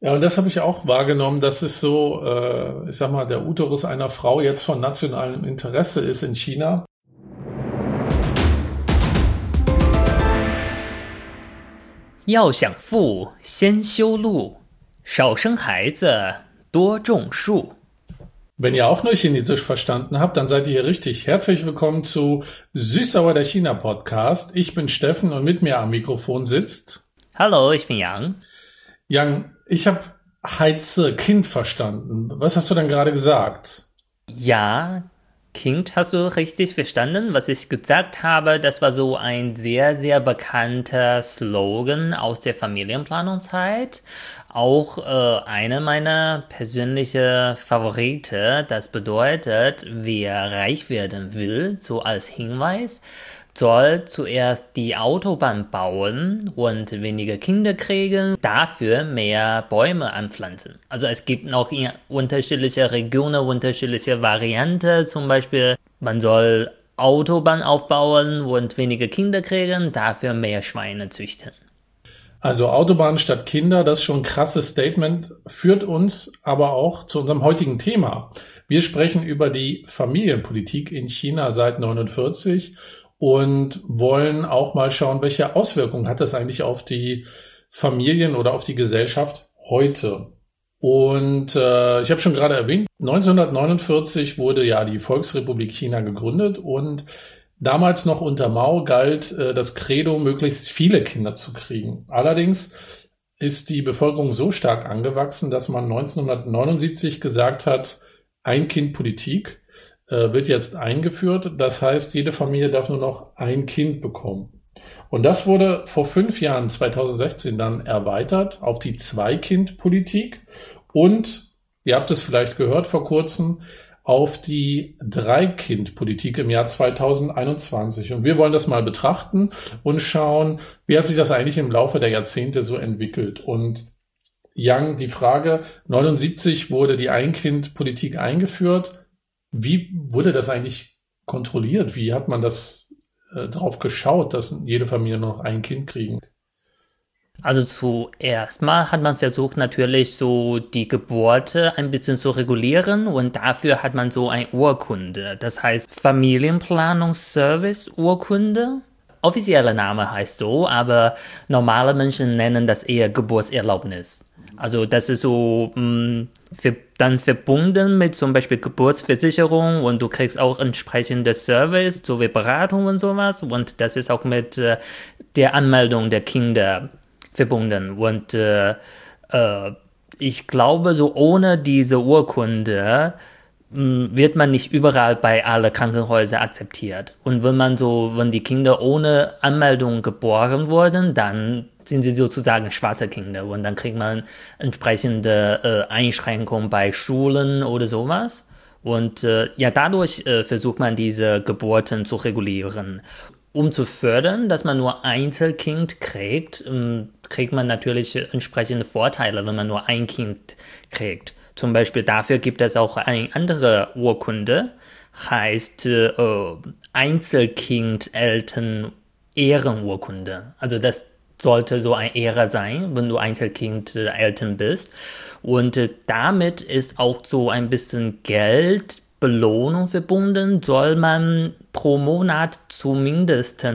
Ja, und das habe ich auch wahrgenommen, dass es so, ich sag mal, der Uterus einer Frau jetzt von nationalem Interesse ist in China. 要想富，先修路，少生孩子，多种树。 Wenn ihr auch nur Chinesisch verstanden habt, dann seid ihr hier richtig. Herzlich willkommen zu Süßsauer der China Podcast. Ich bin Steffen und mit mir am Mikrofon sitzt... Hallo, ich bin Yang. Yang, ich habe Heize Kind verstanden. Was hast du denn gerade gesagt? Ja, Kind hast du richtig verstanden. Was ich gesagt habe, das war so ein sehr, sehr bekannter Slogan aus der Familienplanungszeit. Auch eine meiner persönlichen Favorite. Das bedeutet, wer reich werden will, so als Hinweis, soll zuerst die Autobahn bauen und weniger Kinder kriegen, dafür mehr Bäume anpflanzen. Also es gibt noch in unterschiedliche Regionen unterschiedliche Varianten. Zum Beispiel, man soll Autobahn aufbauen und weniger Kinder kriegen, dafür mehr Schweine züchten. Also Autobahn statt Kinder, das ist schon ein krasses Statement, führt uns aber auch zu unserem heutigen Thema. Wir sprechen über die Familienpolitik in China seit 1949 und wollen auch mal schauen, welche Auswirkungen hat das eigentlich auf die Familien oder auf die Gesellschaft heute. Und ich habe schon gerade erwähnt, 1949 wurde ja die Volksrepublik China gegründet und damals noch unter Mao galt das Credo, möglichst viele Kinder zu kriegen. Allerdings ist die Bevölkerung so stark angewachsen, dass man 1979 gesagt hat, Ein-Kind-Politik wird jetzt eingeführt. Das heißt, jede Familie darf nur noch ein Kind bekommen. Und das wurde vor 5 Jahren, 2016, dann erweitert auf die Zwei-Kind-Politik und, ihr habt es vielleicht gehört vor kurzem, auf die Drei-Kind-Politik im Jahr 2021. Und wir wollen das mal betrachten und schauen, wie hat sich das eigentlich im Laufe der Jahrzehnte so entwickelt. Und Yang, die Frage, 79 wurde die Ein-Kind-Politik eingeführt. Wie wurde das eigentlich kontrolliert? Wie hat man das drauf geschaut, dass jede Familie nur noch ein Kind kriegt? Also zuerst mal hat man versucht natürlich so die Geburte ein bisschen zu regulieren und dafür hat man so eine Urkunde, das heißt Familienplanungsservice-Urkunde. Offizieller Name heißt so, aber normale Menschen nennen das eher Geburtserlaubnis. Also das ist so dann verbunden mit zum Beispiel Geburtsversicherung und du kriegst auch entsprechende Service, so wie Beratung und sowas und das ist auch mit der Anmeldung der Kinder verbunden. Und ich glaube, so ohne diese Urkunde wird man nicht überall bei allen Krankenhäusern akzeptiert. Und wenn die Kinder ohne Anmeldung geboren wurden, dann sind sie sozusagen schwarze Kinder und dann kriegt man entsprechende Einschränkungen bei Schulen oder sowas. Und dadurch versucht man diese Geburten zu regulieren. Um zu fördern, dass man nur Einzelkind kriegt, kriegt man natürlich entsprechende Vorteile, wenn man nur ein Kind kriegt. Zum Beispiel dafür gibt es auch eine andere Urkunde, heißt Einzelkind-Eltern-Ehrenurkunde. Also das sollte so eine Ehre sein, wenn du Einzelkind-Eltern bist. Und damit ist auch so ein bisschen Geldbelohnung verbunden, soll man pro Monat zumindest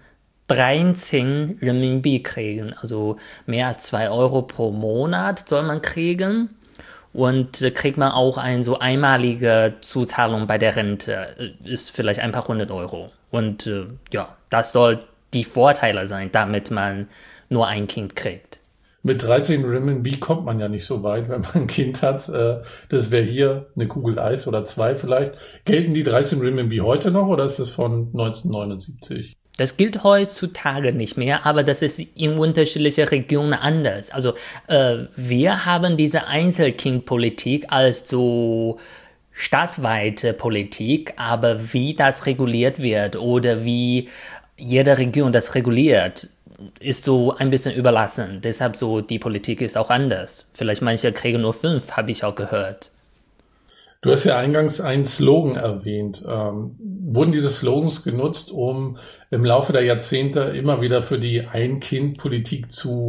13 Renminbi kriegen. Also mehr als 2 Euro pro Monat soll man kriegen. Und kriegt man auch eine so einmalige Zuzahlung bei der Rente. Ist vielleicht ein paar 100 Euro. Und das soll die Vorteile sein, damit man nur ein Kind kriegt. Mit 13 Renminbi kommt man ja nicht so weit, wenn man ein Kind hat. Das wäre hier eine Kugel Eis oder 2 vielleicht. Gelten die 13 Renminbi heute noch oder ist das von 1979? Das gilt heutzutage nicht mehr, aber das ist in unterschiedlichen Regionen anders. Also wir haben diese Einzelkindpolitik als so staatsweite Politik, aber wie das reguliert wird oder wie jede Region das reguliert, ist so ein bisschen überlassen. Deshalb so die Politik ist auch anders. Vielleicht manche kriegen nur 5, habe ich auch gehört. Du hast ja eingangs einen Slogan erwähnt. Wurden diese Slogans genutzt, um im Laufe der Jahrzehnte immer wieder für die Ein-Kind-Politik zu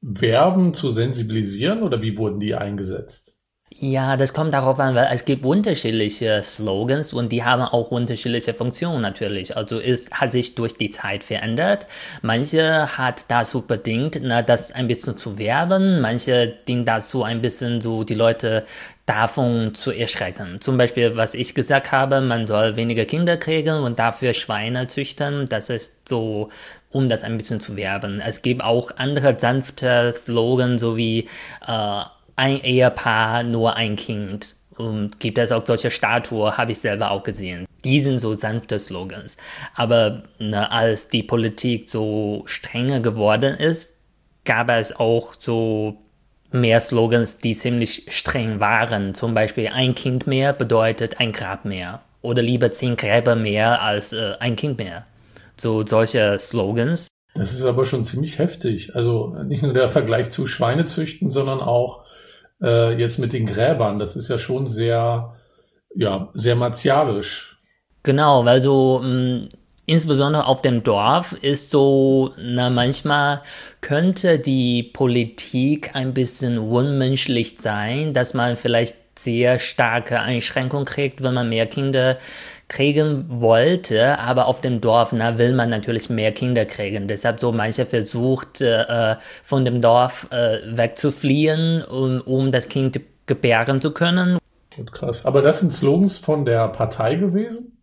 werben, zu sensibilisieren oder wie wurden die eingesetzt? Ja, das kommt darauf an, weil es gibt unterschiedliche Slogans und die haben auch unterschiedliche Funktionen natürlich. Also es hat sich durch die Zeit verändert. Manche hat dazu bedingt, das ein bisschen zu werben. Manche dienen dazu ein bisschen so die Leute davon zu erschrecken. Zum Beispiel, was ich gesagt habe, man soll weniger Kinder kriegen und dafür Schweine züchten. Das ist so, um das ein bisschen zu werben. Es gibt auch andere sanfte Slogans, so wie ein Ehepaar, nur ein Kind. Und gibt es auch solche Statuen, habe ich selber auch gesehen. Die sind so sanfte Slogans. Aber als die Politik so strenger geworden ist, gab es auch so mehr Slogans, die ziemlich streng waren. Zum Beispiel ein Kind mehr bedeutet ein Grab mehr. Oder lieber 10 Gräber mehr als ein Kind mehr. So solche Slogans. Das ist aber schon ziemlich heftig. Also nicht nur der Vergleich zu Schweinezüchten, sondern auch jetzt mit den Gräbern. Das ist ja schon sehr, ja, sehr martialisch. Genau, weil so insbesondere auf dem Dorf ist so, manchmal könnte die Politik ein bisschen unmenschlich sein, dass man vielleicht sehr starke Einschränkungen kriegt, wenn man mehr Kinder kriegen wollte, aber auf dem Dorf will man natürlich mehr Kinder kriegen. Deshalb so manche versucht, von dem Dorf wegzufliehen, um das Kind gebären zu können. Und krass. Aber das sind Slogans von der Partei gewesen?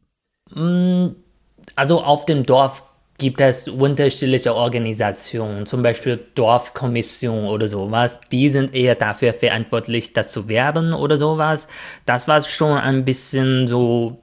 Also auf dem Dorf gibt es unterschiedliche Organisationen, zum Beispiel Dorfkommission oder sowas. Die sind eher dafür verantwortlich, das zu werben oder sowas. Das war schon ein bisschen so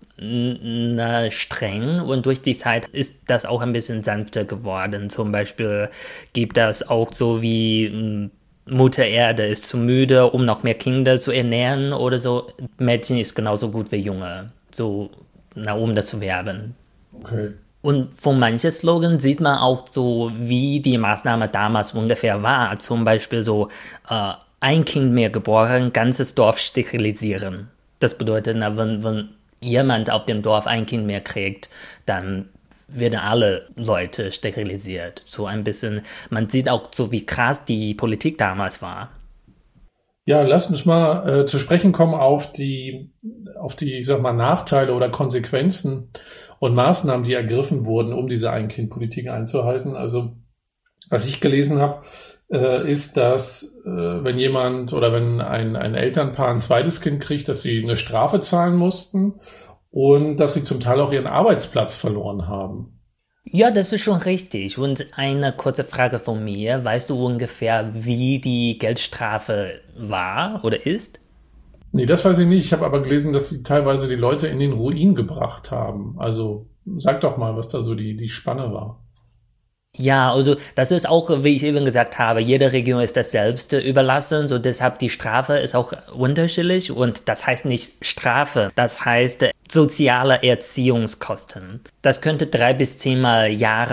streng und durch die Zeit ist das auch ein bisschen sanfter geworden. Zum Beispiel gibt es auch so wie Mutter Erde ist zu müde, um noch mehr Kinder zu ernähren oder so. Mädchen ist genauso gut wie Junge, so um das zu werben. Okay. Und von manchen Slogans sieht man auch so, wie die Maßnahme damals ungefähr war. Zum Beispiel so, ein Kind mehr geboren, ganzes Dorf sterilisieren. Das bedeutet, wenn jemand auf dem Dorf ein Kind mehr kriegt, dann werden alle Leute sterilisiert. So ein bisschen, man sieht auch so, wie krass die Politik damals war. Ja, lass uns mal zu sprechen kommen auf die, ich sag mal, Nachteile oder Konsequenzen und Maßnahmen, die ergriffen wurden, um diese Ein-Kind-Politik einzuhalten. Also, was ich gelesen habe, ist, dass wenn jemand oder wenn ein Elternpaar ein zweites Kind kriegt, dass sie eine Strafe zahlen mussten und dass sie zum Teil auch ihren Arbeitsplatz verloren haben. Ja, das ist schon richtig. Und eine kurze Frage von mir. Weißt du ungefähr, wie die Geldstrafe war oder ist? Nee, das weiß ich nicht. Ich habe aber gelesen, dass sie teilweise die Leute in den Ruin gebracht haben. Also sag doch mal, was da so die Spanne war. Ja, also das ist auch, wie ich eben gesagt habe, jede Region ist das selbst überlassen, so deshalb die Strafe ist auch unterschiedlich und das heißt nicht Strafe, das heißt soziale Erziehungskosten. Das könnte 3 bis 10 Mal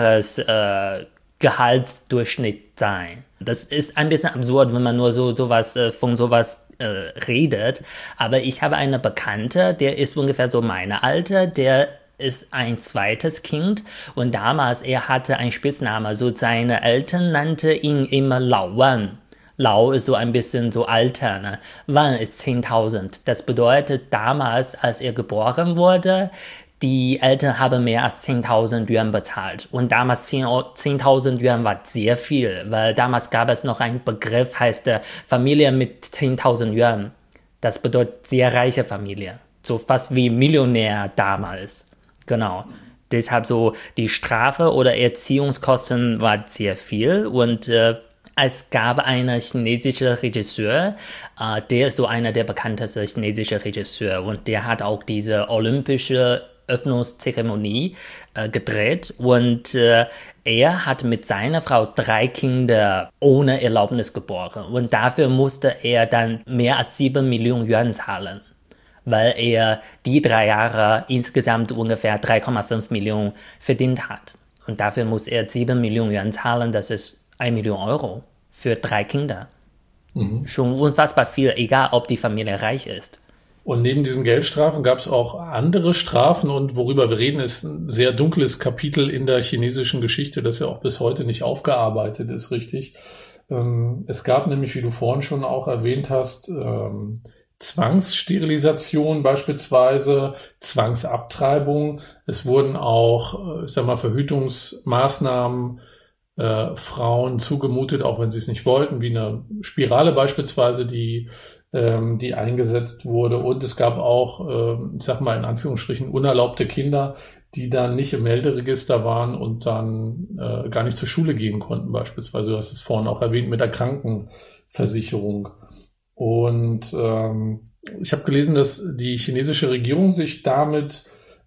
Gehaltsdurchschnitt sein. Das ist ein bisschen absurd, wenn man nur von sowas redet, aber ich habe eine Bekannte, der ist ungefähr so meine Alter, der ist ein zweites Kind und damals, er hatte einen Spitznamen, so seine Eltern nannten ihn immer Lao Wan. Lao ist so ein bisschen so Alter, ne? Wan ist 10.000. Das bedeutet, damals, als er geboren wurde, die Eltern haben mehr als 10.000 Yuan bezahlt. Und damals 10.000 Yuan war sehr viel, weil damals gab es noch einen Begriff, heißt Familie mit 10.000 Yuan. Das bedeutet sehr reiche Familie. So fast wie Millionär damals. Genau. Deshalb so die Strafe oder Erziehungskosten war sehr viel und es gab einen chinesischen Regisseur, der ist so einer der bekanntesten chinesischen Regisseure und der hat auch diese olympische Öffnungszeremonie gedreht und er hat mit seiner Frau 3 Kinder ohne Erlaubnis geboren und dafür musste er dann mehr als 7 Millionen Yuan zahlen, weil er die 3 Jahre insgesamt ungefähr 3,5 Millionen verdient hat. Und dafür muss er 7 Millionen Yuan zahlen, das ist 1 Million Euro für 3 Kinder. Schon unfassbar viel, egal ob die Familie reich ist. Und neben diesen Geldstrafen gab es auch andere Strafen und worüber wir reden, ist ein sehr dunkles Kapitel in der chinesischen Geschichte, das ja auch bis heute nicht aufgearbeitet ist, richtig. Es gab nämlich, wie du vorhin schon auch erwähnt hast, Zwangssterilisation beispielsweise, Zwangsabtreibung. Es wurden auch, ich sag mal, Verhütungsmaßnahmen Frauen zugemutet, auch wenn sie es nicht wollten, wie eine Spirale beispielsweise, die eingesetzt wurde. Und es gab auch, ich sag mal in Anführungsstrichen, unerlaubte Kinder, die dann nicht im Melderegister waren und dann gar nicht zur Schule gehen konnten beispielsweise. Du hast es vorhin auch erwähnt mit der Krankenversicherung. Und ich habe gelesen, dass die chinesische Regierung sich damit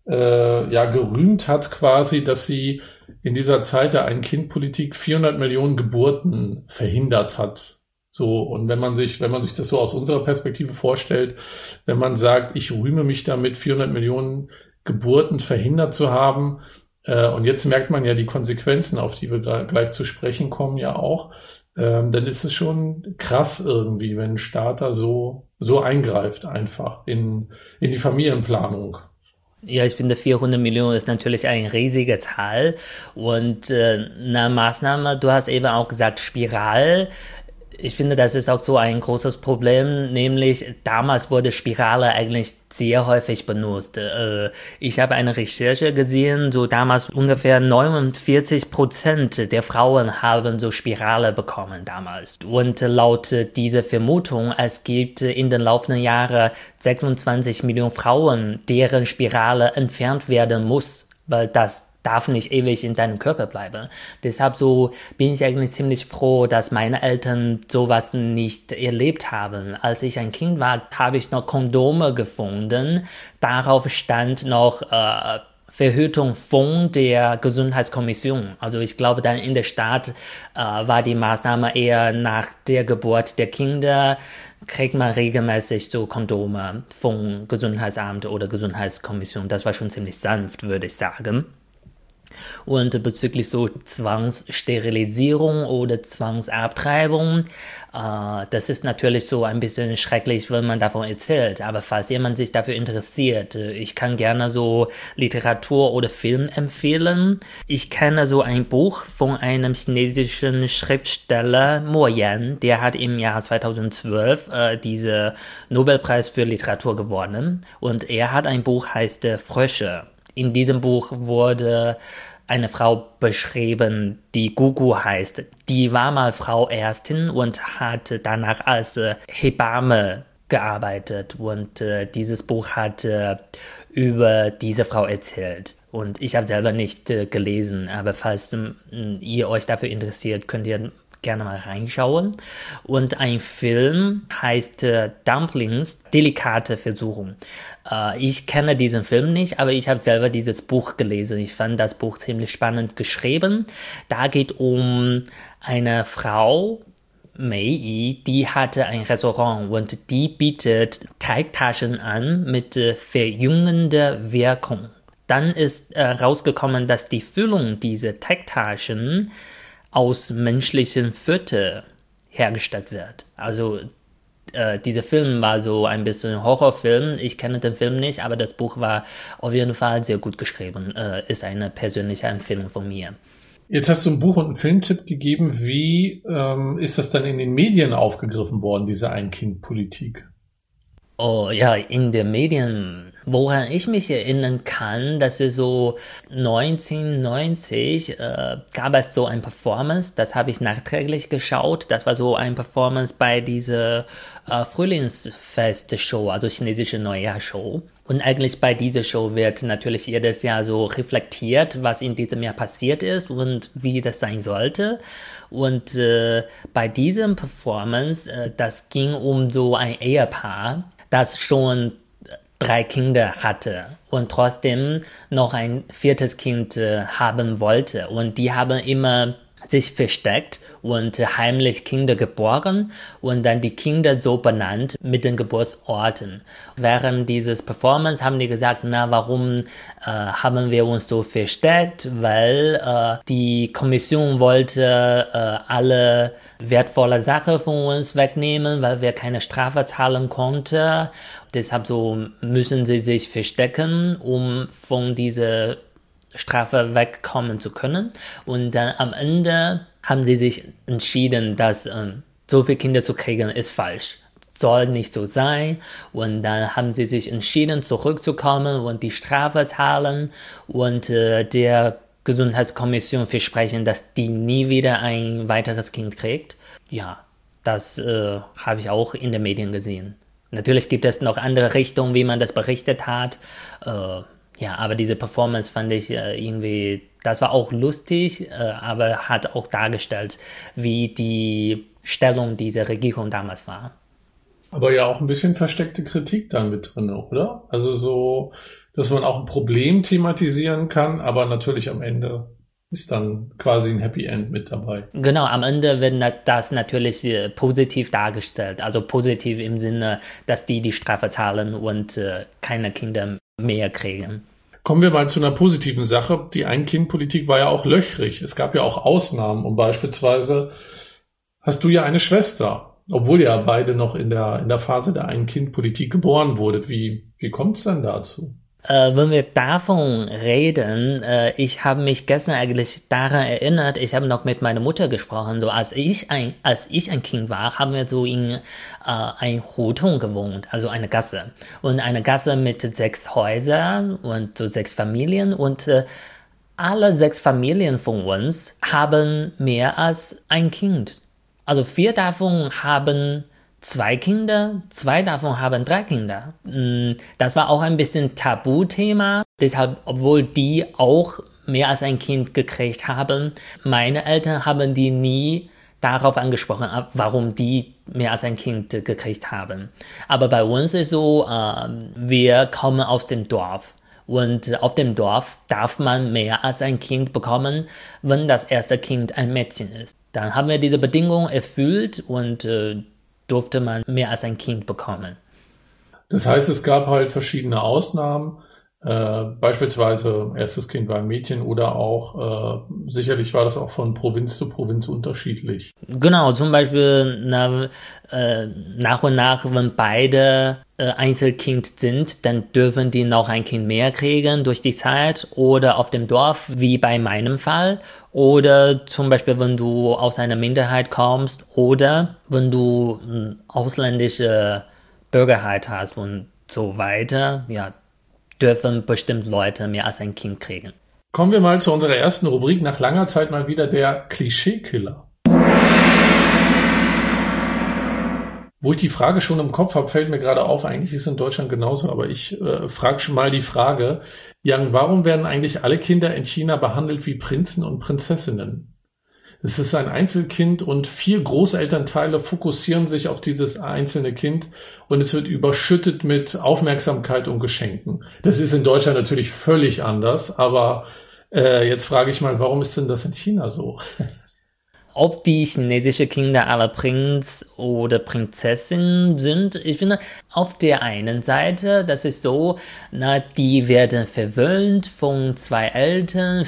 gerühmt hat quasi, dass sie in dieser Zeit der Ein-Kind-Politik 400 Millionen Geburten verhindert hat. So, und wenn man sich das so aus unserer Perspektive vorstellt, wenn man sagt, ich rühme mich damit, 400 Millionen Geburten verhindert zu haben, und jetzt merkt man ja die Konsequenzen, auf die wir gleich zu sprechen kommen, ja auch, dann ist es schon krass irgendwie, wenn ein Staat da so eingreift einfach in die Familienplanung. Ja, ich finde 400 Millionen ist natürlich eine riesige Zahl und eine Maßnahme, du hast eben auch gesagt, Spiral. Ich finde, das ist auch so ein großes Problem, nämlich damals wurde Spirale eigentlich sehr häufig benutzt. Ich habe eine Recherche gesehen, so damals ungefähr 49% der Frauen haben so Spirale bekommen damals. Und laut dieser Vermutung, es gibt in den laufenden Jahren 26 Millionen Frauen, deren Spirale entfernt werden muss, weil das darf nicht ewig in deinem Körper bleiben. Deshalb so bin ich eigentlich ziemlich froh, dass meine Eltern sowas nicht erlebt haben. Als ich ein Kind war, habe ich noch Kondome gefunden. Darauf stand noch Verhütung von der Gesundheitskommission. Also ich glaube, dann in der Stadt war die Maßnahme eher nach der Geburt der Kinder, kriegt man regelmäßig so Kondome vom Gesundheitsamt oder Gesundheitskommission. Das war schon ziemlich sanft, würde ich sagen. Und bezüglich so Zwangssterilisierung oder Zwangsabtreibung, das ist natürlich so ein bisschen schrecklich, wenn man davon erzählt. Aber falls jemand sich dafür interessiert, ich kann gerne so Literatur oder Film empfehlen. Ich kenne so ein Buch von einem chinesischen Schriftsteller, Mo Yan, der hat im Jahr 2012 diesen Nobelpreis für Literatur gewonnen. Und er hat ein Buch, heißt Frösche. In diesem Buch wurde eine Frau beschrieben, die Gugu heißt. Die war mal Frau Ärztin und hat danach als Hebamme gearbeitet. Und dieses Buch hat über diese Frau erzählt. Und ich habe selber nicht gelesen, aber falls ihr euch dafür interessiert, könnt ihr gerne mal reinschauen. Und ein Film heißt Dumplings, delikate Versuchung. Ich kenne diesen Film nicht, aber ich habe selber dieses Buch gelesen. Ich fand das Buch ziemlich spannend geschrieben. Da geht um eine Frau, Mei Yi, die hatte ein Restaurant und die bietet Teigtaschen an mit verjüngender Wirkung. Dann ist rausgekommen, dass die Füllung dieser Teigtaschen aus menschlichen Futter hergestellt wird. Also dieser Film war so ein bisschen Horrorfilm. Ich kenne den Film nicht, aber das Buch war auf jeden Fall sehr gut geschrieben. Ist eine persönliche Empfehlung von mir. Jetzt hast du ein Buch und einen Filmtipp gegeben. Wie ist das dann in den Medien aufgegriffen worden, diese Ein-Kind-Politik? Oh ja, in den Medien, woran ich mich erinnern kann, dass es so 1990 gab es so ein Performance, das habe ich nachträglich geschaut, das war so ein Performance bei dieser Frühlingsfest-Show, also chinesische Neujahr-Show. Und eigentlich bei dieser Show wird natürlich jedes Jahr so reflektiert, was in diesem Jahr passiert ist und wie das sein sollte. Und bei diesem Performance, das ging um so ein Ehepaar, das schon 3 Kinder hatte und trotzdem noch ein 4. Kind haben wollte. Und die haben immer sich versteckt und heimlich Kinder geboren und dann die Kinder so benannt mit den Geburtsorten. Während dieses Performance haben die gesagt, na, warum haben wir uns so versteckt? Weil die Kommission wollte alle wertvolle Sachen von uns wegnehmen, weil wir keine Strafe zahlen konnten. Deshalb so müssen sie sich verstecken, um von dieser Strafe wegkommen zu können. Und dann am Ende haben sie sich entschieden, dass so viele Kinder zu kriegen ist falsch. Soll nicht so sein. Und dann haben sie sich entschieden, zurückzukommen und die Strafe zahlen und der Gesundheitskommission versprechen, dass die nie wieder ein weiteres Kind kriegt. Ja, das habe ich auch in den Medien gesehen. Natürlich gibt es noch andere Richtungen, wie man das berichtet hat. Ja, aber diese Performance fand ich irgendwie, das war auch lustig, aber hat auch dargestellt, wie die Stellung dieser Regierung damals war. Aber ja auch ein bisschen versteckte Kritik dann mit drin, oder? Also so, dass man auch ein Problem thematisieren kann, aber natürlich am Ende ist dann quasi ein Happy End mit dabei. Genau, am Ende wird das natürlich positiv dargestellt. Also positiv im Sinne, dass die Strafe zahlen und keine Kinder mehr kriegen. Kommen wir mal zu einer positiven Sache. Die Ein-Kind-Politik war ja auch löchrig. Es gab ja auch Ausnahmen. Und beispielsweise hast du ja eine Schwester. Obwohl ihr beide noch in der Phase der Ein-Kind-Politik geboren wurdet. Wie kommt es denn dazu? Wenn wir davon reden, ich habe mich gestern eigentlich daran erinnert, ich habe noch mit meiner Mutter gesprochen, so als ich ein Kind war, haben wir so in ein Hutung gewohnt, also eine Gasse. Und eine Gasse mit 6 Häusern und so 6 Familien und alle 6 Familien von uns haben mehr als ein Kind. Also 4 davon haben 2 Kinder, 2 davon haben 3 Kinder. Das war auch ein bisschen Tabuthema. Deshalb, obwohl die auch mehr als ein Kind gekriegt haben, meine Eltern haben die nie darauf angesprochen, warum die mehr als ein Kind gekriegt haben. Aber bei uns ist so, wir kommen aus dem Dorf. Und auf dem Dorf darf man mehr als ein Kind bekommen, wenn das erste Kind ein Mädchen ist. Dann haben wir diese Bedingungen erfüllt und durfte man mehr als ein Kind bekommen. Das heißt, es gab halt verschiedene Ausnahmen. Beispielsweise erstes Kind war ein Mädchen oder auch, sicherlich war das auch von Provinz zu Provinz unterschiedlich. Genau, zum Beispiel nach und nach, wenn beide Einzelkind sind, dann dürfen die noch ein Kind mehr kriegen durch die Zeit oder auf dem Dorf, wie bei meinem Fall. Oder zum Beispiel, wenn du aus einer Minderheit kommst oder wenn du ausländische Bürgerheit hast und so weiter, ja, dürfen bestimmt Leute mehr als ein Kind kriegen. Kommen wir mal zu unserer ersten Rubrik. Nach langer Zeit mal wieder der Klischeekiller. Wo ich die Frage schon im Kopf habe, fällt mir gerade auf, eigentlich ist es in Deutschland genauso, aber ich frage schon mal die Frage, Yang, warum werden eigentlich alle Kinder in China behandelt wie Prinzen und Prinzessinnen? Es ist ein Einzelkind und 4 Großelternteile fokussieren sich auf dieses einzelne Kind und es wird überschüttet mit Aufmerksamkeit und Geschenken. Das ist in Deutschland natürlich völlig anders, aber jetzt frage ich mal, warum ist denn das in China so? Ob die chinesischen Kinder alle Prinz oder Prinzessin sind, ich finde, auf der einen Seite, das ist so, die werden verwöhnt von 2 Eltern,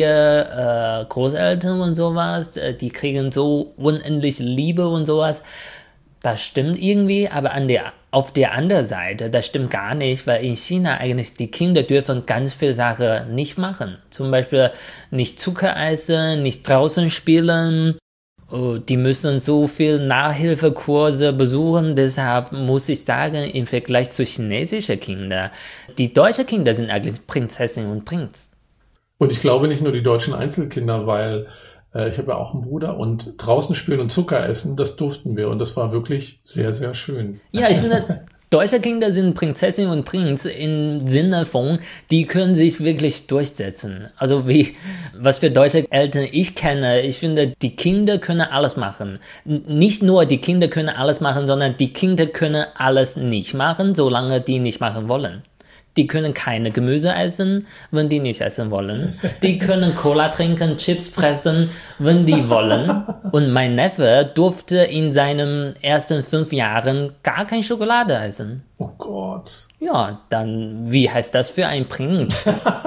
4 Großeltern und sowas, die kriegen so unendlich Liebe und sowas. Das stimmt irgendwie, aber auf der anderen Seite, das stimmt gar nicht, weil in China eigentlich die Kinder dürfen ganz viele Sachen nicht machen. Zum Beispiel nicht Zucker essen, nicht draußen spielen. Die müssen so viel Nachhilfekurse besuchen. Deshalb muss ich sagen, im Vergleich zu chinesischen Kindern, die deutschen Kinder sind eigentlich Prinzessin und Prinz. Und ich glaube nicht nur die deutschen Einzelkinder, weil ich habe ja auch einen Bruder und draußen spielen und Zucker essen, das durften wir und das war wirklich sehr, sehr schön. Ja, ich finde, deutsche Kinder sind Prinzessin und Prinz im Sinne von, die können sich wirklich durchsetzen. Also was für deutsche Eltern ich kenne, ich finde, die Kinder können alles machen. Nicht nur die Kinder können alles machen, sondern die Kinder können alles nicht machen, solange die nicht machen wollen. Die können keine Gemüse essen, wenn die nicht essen wollen. Die können Cola trinken, Chips fressen, wenn die wollen. Und mein Neffe durfte in seinen ersten 5 Jahren gar keine Schokolade essen. Oh Gott. Ja, dann, wie heißt das für ein Prinz?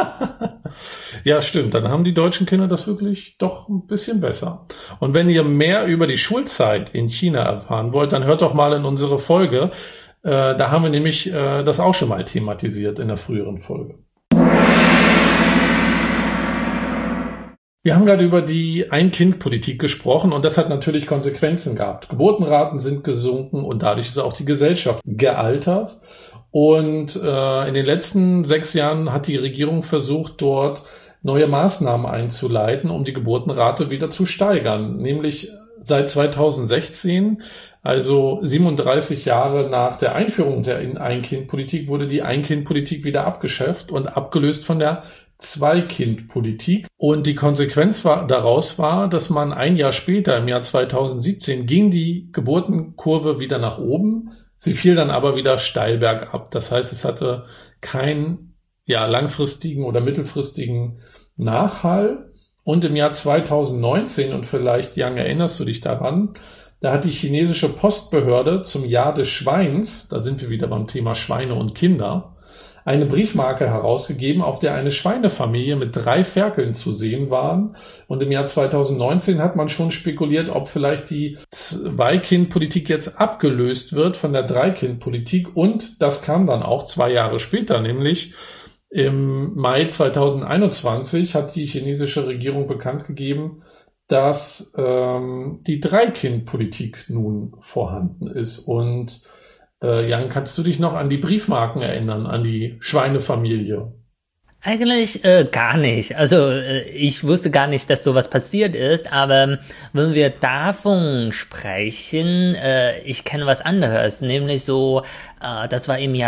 Ja, stimmt. Dann haben die deutschen Kinder das wirklich doch ein bisschen besser. Und wenn ihr mehr über die Schulzeit in China erfahren wollt, dann hört doch mal in unsere Folge. Da haben wir nämlich das auch schon mal thematisiert in der früheren Folge. Wir haben gerade über die Ein-Kind-Politik gesprochen und das hat natürlich Konsequenzen gehabt. Geburtenraten sind gesunken und dadurch ist auch die Gesellschaft gealtert. Und in den letzten 6 Jahren hat die Regierung versucht, dort neue Maßnahmen einzuleiten, um die Geburtenrate wieder zu steigern. Nämlich seit 2016, also 37 Jahre nach der Einführung der Ein-Kind-Politik, wurde die Ein-Kind-Politik wieder abgeschafft und abgelöst von der Zwei-Kind-Politik. Und die Konsequenz daraus war, dass man ein Jahr später, im Jahr 2017, ging die Geburtenkurve wieder nach oben. Sie fiel dann aber wieder steil bergab. Das heißt, es hatte keinen langfristigen oder mittelfristigen Nachhall. Und im Jahr 2019, und vielleicht, Yang, erinnerst du dich daran, da hat die chinesische Postbehörde zum Jahr des Schweins, da sind wir wieder beim Thema Schweine und Kinder, eine Briefmarke herausgegeben, auf der eine Schweinefamilie mit 3 Ferkeln zu sehen waren. Und im Jahr 2019 hat man schon spekuliert, ob vielleicht die Zwei-Kind-Politik jetzt abgelöst wird von der Drei-Kind-Politik. Und das kam dann auch 2 Jahre später, nämlich im Mai 2021 hat die chinesische Regierung bekannt gegeben, dass die Drei-Kind-Politik nun vorhanden ist. Und Jan, kannst du dich noch an die Briefmarken erinnern, an die Schweinefamilie? Eigentlich gar nicht. Also ich wusste gar nicht, dass sowas passiert ist, aber wenn wir davon sprechen, ich kenne was anderes, nämlich so, das war im Jahr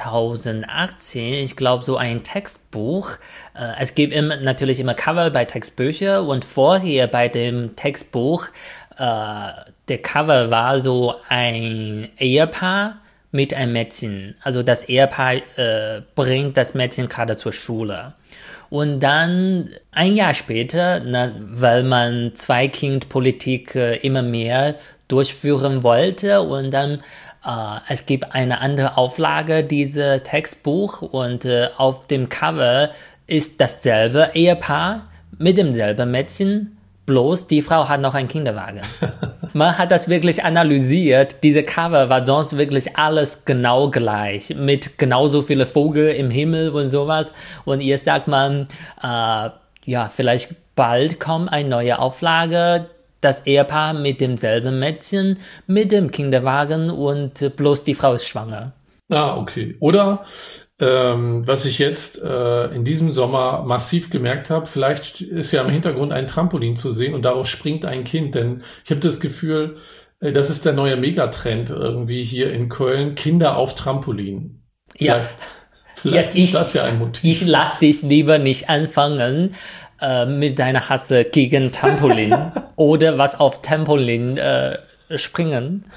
2018, ich glaube so ein Textbuch. Es gibt natürlich immer Cover bei Textbüchern und vorher bei dem Textbuch, der Cover war so ein Ehepaar mit einem Mädchen. Also das Ehepaar bringt das Mädchen gerade zur Schule. Und dann ein Jahr später, weil man Zwei-Kind-Politik immer mehr durchführen wollte und dann es gibt eine andere Auflage dieses Textbuch und auf dem Cover ist dasselbe Ehepaar mit demselben Mädchen. Bloß die Frau hat noch einen Kinderwagen. Man hat das wirklich analysiert. Diese Cover war sonst wirklich alles genau gleich. Mit genauso viele Vögel im Himmel und sowas. Und jetzt sagt man, vielleicht bald kommt eine neue Auflage. Das Ehepaar mit demselben Mädchen, mit dem Kinderwagen und bloß die Frau ist schwanger. Ah, okay. Oder was ich jetzt in diesem Sommer massiv gemerkt habe, vielleicht ist ja im Hintergrund ein Trampolin zu sehen und darauf springt ein Kind, denn ich habe das Gefühl, das ist der neue Megatrend irgendwie hier in Köln, Kinder auf Trampolin. Vielleicht ist das ja ein Motiv. Ich lasse dich lieber nicht anfangen mit deiner Hasse gegen Trampolin oder was auf Trampolin springen.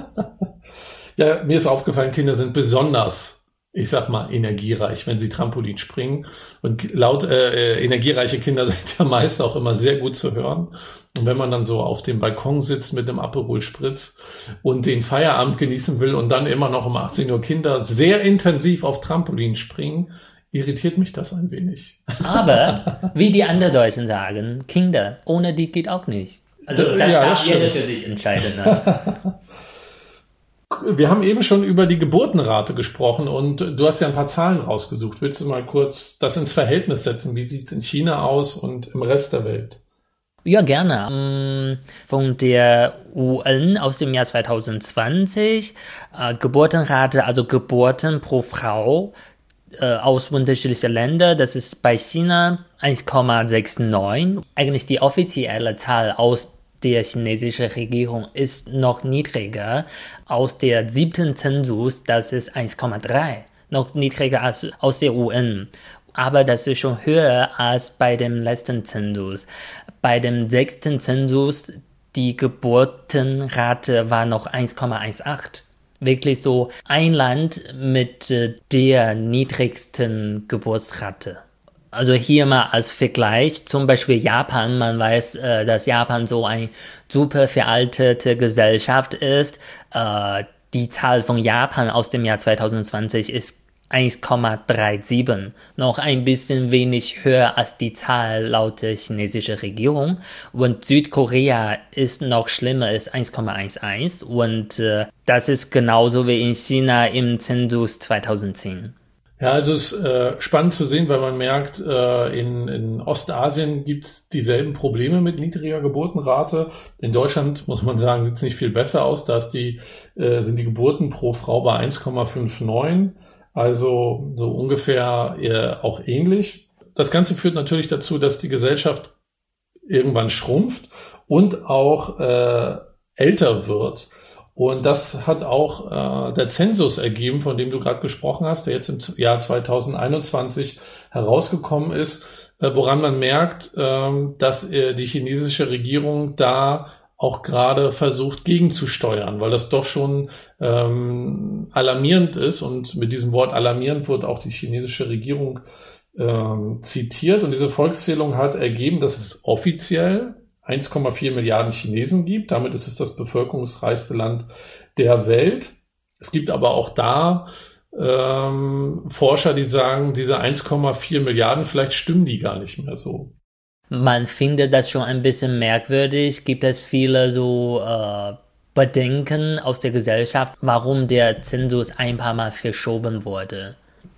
Ja, mir ist aufgefallen, Kinder sind besonders, ich sag mal, energiereich, wenn sie Trampolin springen. Und energiereiche Kinder sind ja meist auch immer sehr gut zu hören. Und wenn man dann so auf dem Balkon sitzt mit dem Aperol Spritz und den Feierabend genießen will und dann immer noch um 18 Uhr Kinder sehr intensiv auf Trampolin springen, irritiert mich das ein wenig. Aber, wie die anderen Deutschen sagen, Kinder, ohne die geht auch nicht. Also das darf jeder für sich entscheiden. Ne? Wir haben eben schon über die Geburtenrate gesprochen und du hast ja ein paar Zahlen rausgesucht. Willst du mal kurz das ins Verhältnis setzen? Wie sieht's in China aus und im Rest der Welt? Ja, gerne. Von der UN aus dem Jahr 2020, Geburtenrate, also Geburten pro Frau aus unterschiedlichen Ländern, das ist bei China 1,69. Eigentlich die offizielle Zahl aus der chinesischen Regierung ist noch niedriger. Aus der 7. Zensus, das ist 1,3. Noch niedriger als aus der UN. Aber das ist schon höher als bei dem letzten Zensus. Bei dem 6. Zensus, die Geburtenrate war noch 1,18. Wirklich so ein Land mit der niedrigsten Geburtsrate. Also hier mal als Vergleich, zum Beispiel Japan, man weiß, dass Japan so eine super veraltete Gesellschaft ist. Die Zahl von Japan aus dem Jahr 2020 ist 1,37, noch ein bisschen wenig höher als die Zahl laut der chinesischen Regierung. Und Südkorea ist noch schlimmer, ist 1,11 und das ist genauso wie in China im Zensus 2010. Ja, also es ist spannend zu sehen, weil man merkt, in Ostasien gibt's dieselben Probleme mit niedriger Geburtenrate. In Deutschland, muss man sagen, sieht's nicht viel besser aus. Da sind die Geburten pro Frau bei 1,59, also so ungefähr auch ähnlich. Das Ganze führt natürlich dazu, dass die Gesellschaft irgendwann schrumpft und auch älter wird. Und das hat auch der Zensus ergeben, von dem du gerade gesprochen hast, der jetzt im Jahr 2021 herausgekommen ist, woran man merkt, dass die chinesische Regierung da auch gerade versucht gegenzusteuern, weil das doch schon alarmierend ist. Und mit diesem Wort alarmierend wird auch die chinesische Regierung zitiert. Und diese Volkszählung hat ergeben, dass es offiziell 1,4 Milliarden Chinesen gibt. Damit ist es das bevölkerungsreichste Land der Welt. Es gibt aber auch da Forscher, die sagen, diese 1,4 Milliarden, vielleicht stimmen die gar nicht mehr so. Man findet das schon ein bisschen merkwürdig. Gibt es viele so Bedenken aus der Gesellschaft, warum der Zensus ein paar Mal verschoben wurde?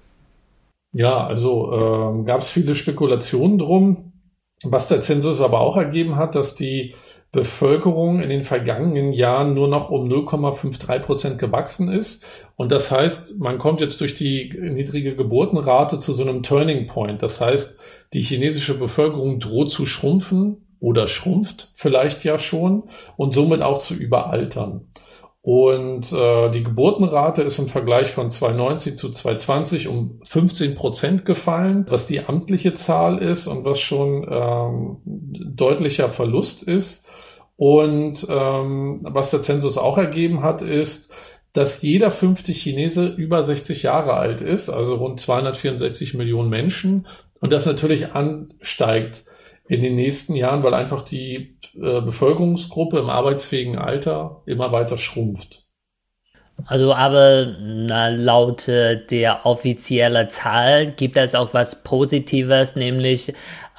Ja, also gab es viele Spekulationen drum. Was der Zensus aber auch ergeben hat, dass die Bevölkerung in den vergangenen Jahren nur noch um 0,53% gewachsen ist. Und das heißt, man kommt jetzt durch die niedrige Geburtenrate zu so einem Turning Point. Das heißt, die chinesische Bevölkerung droht zu schrumpfen oder schrumpft vielleicht ja schon und somit auch zu überaltern. Und die Geburtenrate ist im Vergleich von 2019 zu 2020 um 15% gefallen, was die amtliche Zahl ist und was schon deutlicher Verlust ist. Und was der Zensus auch ergeben hat, ist, dass jeder 5. Chinese über 60 Jahre alt ist, also rund 264 Millionen Menschen. Und das natürlich ansteigt in den nächsten Jahren, weil einfach die Bevölkerungsgruppe im arbeitsfähigen Alter immer weiter schrumpft. Also aber laut der offiziellen Zahl gibt es auch was Positives, nämlich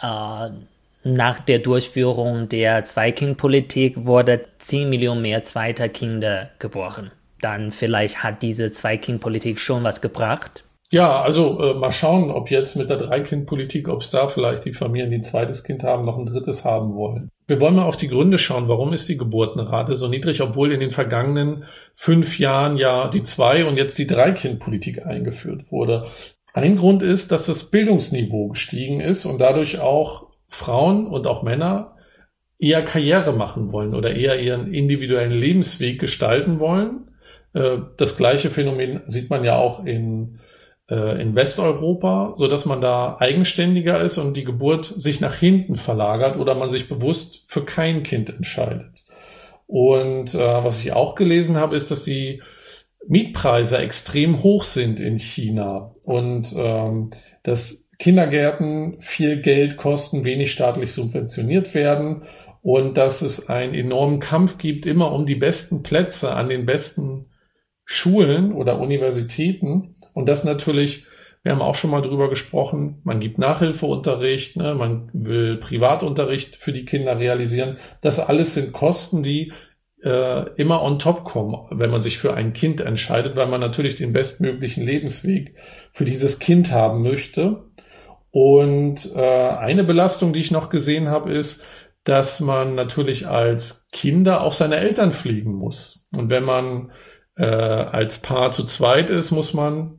nach der Durchführung der Zwei-Kind-Politik wurde 10 Millionen mehr zweite Kinder geboren. Dann vielleicht hat diese Zwei-Kind-Politik schon was gebracht. Ja, also mal schauen, ob jetzt mit der Drei-Kind-Politik, ob es da vielleicht die Familien, die ein zweites Kind haben, noch ein drittes haben wollen. Wir wollen mal auf die Gründe schauen. Warum ist die Geburtenrate so niedrig, obwohl in den vergangenen 5 Jahren ja die Zwei- und jetzt die Drei-Kind-Politik eingeführt wurde? Ein Grund ist, dass das Bildungsniveau gestiegen ist und dadurch auch Frauen und auch Männer eher Karriere machen wollen oder eher ihren individuellen Lebensweg gestalten wollen. Das gleiche Phänomen sieht man ja auch in Westeuropa, so dass man da eigenständiger ist und die Geburt sich nach hinten verlagert oder man sich bewusst für kein Kind entscheidet. Und was ich auch gelesen habe, ist, dass die Mietpreise extrem hoch sind in China und dass Kindergärten viel Geld kosten, wenig staatlich subventioniert werden und dass es einen enormen Kampf gibt, immer um die besten Plätze an den besten Schulen oder Universitäten. Und das natürlich, wir haben auch schon mal drüber gesprochen, man gibt Nachhilfeunterricht, ne, man will Privatunterricht für die Kinder realisieren. Das alles sind Kosten, die immer on top kommen, wenn man sich für ein Kind entscheidet, weil man natürlich den bestmöglichen Lebensweg für dieses Kind haben möchte. Und eine Belastung, die ich noch gesehen habe, ist, dass man natürlich als Kinder auf seine Eltern pflegen muss. Und wenn man als Paar zu zweit ist, muss man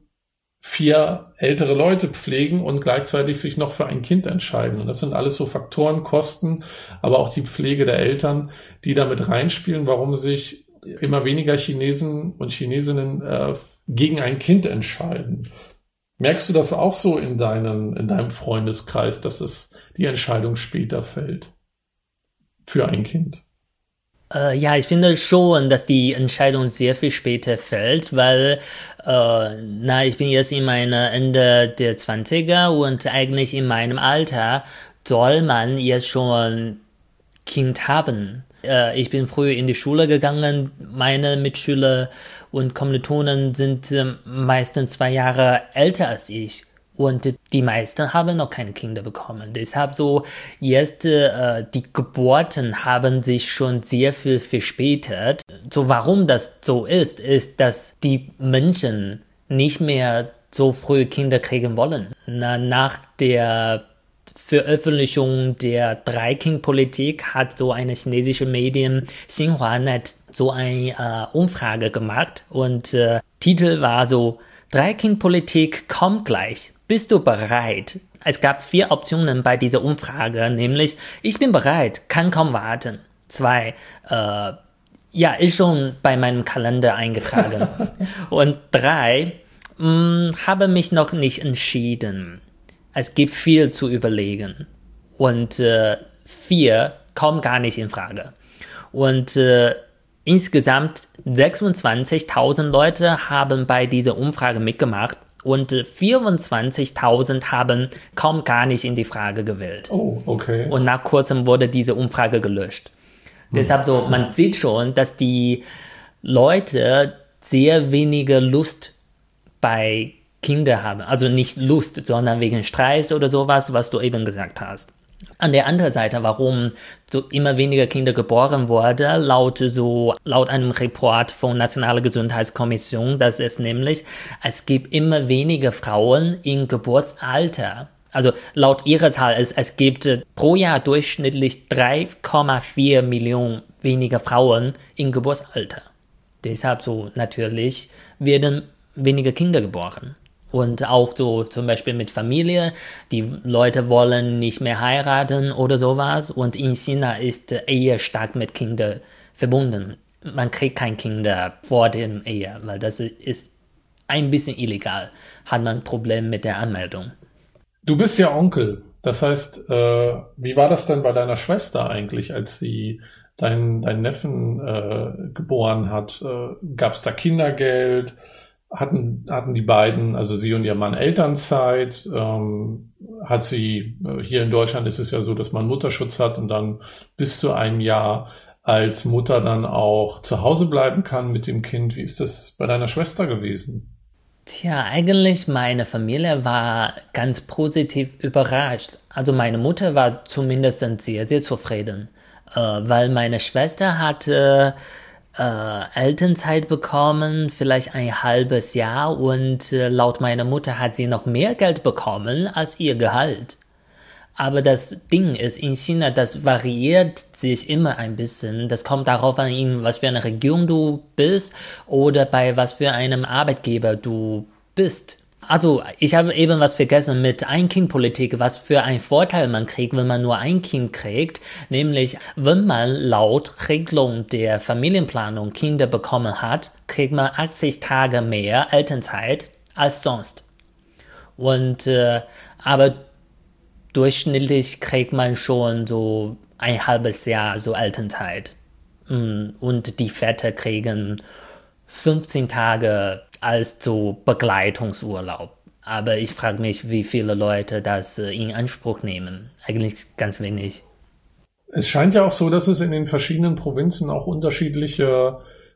4 ältere Leute pflegen und gleichzeitig sich noch für ein Kind entscheiden. Und das sind alles so Faktoren, Kosten, aber auch die Pflege der Eltern, die damit reinspielen, warum sich immer weniger Chinesen und Chinesinnen gegen ein Kind entscheiden. Merkst du das auch so in deinem Freundeskreis, dass es die Entscheidung später fällt für ein Kind? Ja, ich finde schon, dass die Entscheidung sehr viel später fällt, weil ich bin jetzt in meiner Ende der 20er und eigentlich in meinem Alter soll man jetzt schon Kind haben. Ich bin früh in die Schule gegangen, meine Mitschüler und Kommilitonen sind meistens 2 Jahre älter als ich. Und die meisten haben noch keine Kinder bekommen. Deshalb so jetzt die Geburten haben sich schon sehr viel verspätet. So warum das so ist, dass die Menschen nicht mehr so früh Kinder kriegen wollen. Nach der Veröffentlichung der Drei-Kind-Politik hat so eine chinesische Medien Xinhua-Net so eine Umfrage gemacht und Titel war so: Drei-Kind-Politik kommt gleich. Bist du bereit? Es gab 4 Optionen bei dieser Umfrage, nämlich: Ich bin bereit, kann kaum warten. 2, ja, ist schon bei meinem Kalender eingetragen. Und 3, habe mich noch nicht entschieden. Es gibt viel zu überlegen. Und 4 kommt gar nicht in Frage. Und insgesamt 26.000 Leute haben bei dieser Umfrage mitgemacht und 24.000 haben kaum gar nicht in die Frage gewählt. Oh, okay. Und nach kurzem wurde diese Umfrage gelöscht. Deshalb so, man sieht schon, dass die Leute sehr wenige Lust bei Kindern haben. Also nicht Lust, sondern wegen Stress oder sowas, was du eben gesagt hast. An der anderen Seite, warum so immer weniger Kinder geboren wurden, laut einem Report von Nationaler Gesundheitskommission, das ist nämlich, es gibt immer weniger Frauen im Geburtsalter. Also laut ihrer Zahl, es gibt pro Jahr durchschnittlich 3,4 Millionen weniger Frauen im Geburtsalter. Deshalb so natürlich werden weniger Kinder geboren. Und auch so zum Beispiel mit Familie, die Leute wollen nicht mehr heiraten oder sowas. Und in China ist Ehe stark mit Kindern verbunden. Man kriegt kein Kinder vor dem Ehe, weil das ist ein bisschen illegal. Hat man ein Problem mit der Anmeldung. Du bist ja Onkel. Das heißt, wie war das denn bei deiner Schwester eigentlich, als sie deinen Neffen geboren hat? Gab es da Kindergeld? Hatten die beiden, also sie und ihr Mann, Elternzeit? Hat sie, hier in Deutschland ist es ja so, dass man Mutterschutz hat und dann bis zu einem Jahr als Mutter dann auch zu Hause bleiben kann mit dem Kind. Wie ist das bei deiner Schwester gewesen? Tja, eigentlich meine Familie war ganz positiv überrascht. Also meine Mutter war zumindest sehr, sehr zufrieden, weil meine Schwester hatte Elternzeit bekommen, vielleicht ein halbes Jahr und laut meiner Mutter hat sie noch mehr Geld bekommen als ihr Gehalt. Aber das Ding ist, in China, das variiert sich immer ein bisschen. Das kommt darauf an, in was für eine Region du bist oder bei was für einem Arbeitgeber du bist. Also, ich habe eben was vergessen mit Ein-Kind-Politik, was für einen Vorteil man kriegt, wenn man nur ein Kind kriegt. Nämlich, wenn man laut Regelung der Familienplanung Kinder bekommen hat, kriegt man 80 Tage mehr Elternzeit als sonst. Und, aber durchschnittlich kriegt man schon so ein halbes Jahr so Elternzeit. Und die Väter kriegen 15 Tage als so Begleitungsurlaub. Aber ich frage mich, wie viele Leute das in Anspruch nehmen. Eigentlich ganz wenig. Es scheint ja auch so, dass es in den verschiedenen Provinzen auch unterschiedliche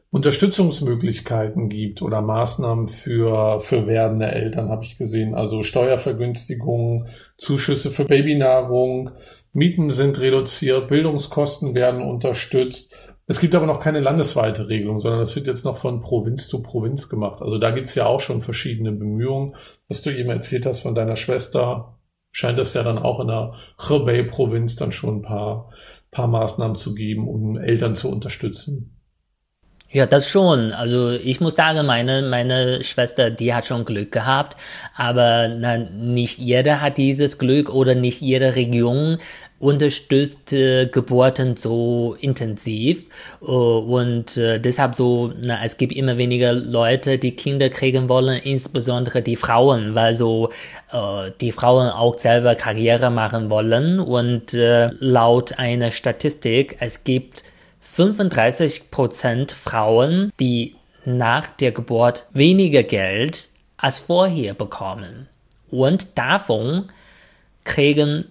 Unterstützungsmöglichkeiten gibt oder Maßnahmen für werdende Eltern, habe ich gesehen. Also Steuervergünstigungen, Zuschüsse für Babynahrung, Mieten sind reduziert, Bildungskosten werden unterstützt. Es gibt aber noch keine landesweite Regelung, sondern das wird jetzt noch von Provinz zu Provinz gemacht. Also da gibt es ja auch schon verschiedene Bemühungen. Was du eben erzählt hast von deiner Schwester, scheint es ja dann auch in der Hebei-Provinz dann schon ein paar Maßnahmen zu geben, um Eltern zu unterstützen. Ja, das schon. Also ich muss sagen, meine Schwester, die hat schon Glück gehabt, aber nicht jeder hat dieses Glück oder nicht jede Region unterstützt Geburten so intensiv und deshalb so, es gibt immer weniger Leute, die Kinder kriegen wollen, insbesondere die Frauen, weil so die Frauen auch selber Karriere machen wollen und laut einer Statistik, es gibt 35% Frauen, die nach der Geburt weniger Geld als vorher bekommen. Und davon kriegen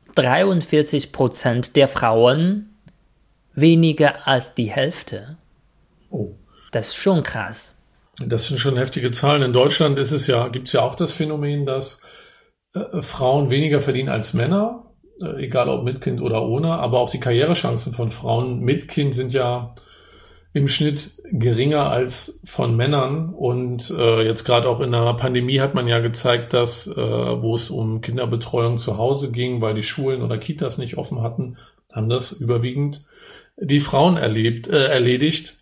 43% der Frauen weniger als die Hälfte. Oh. Das ist schon krass. Das sind schon heftige Zahlen. In Deutschland gibt es ja auch das Phänomen, dass Frauen weniger verdienen als Männer. Egal ob mit Kind oder ohne, aber auch die Karrierechancen von Frauen mit Kind sind ja im Schnitt geringer als von Männern. Und jetzt gerade auch in der Pandemie hat man ja gezeigt, dass wo es um Kinderbetreuung zu Hause ging, weil die Schulen oder Kitas nicht offen hatten, haben das überwiegend die Frauen erledigt.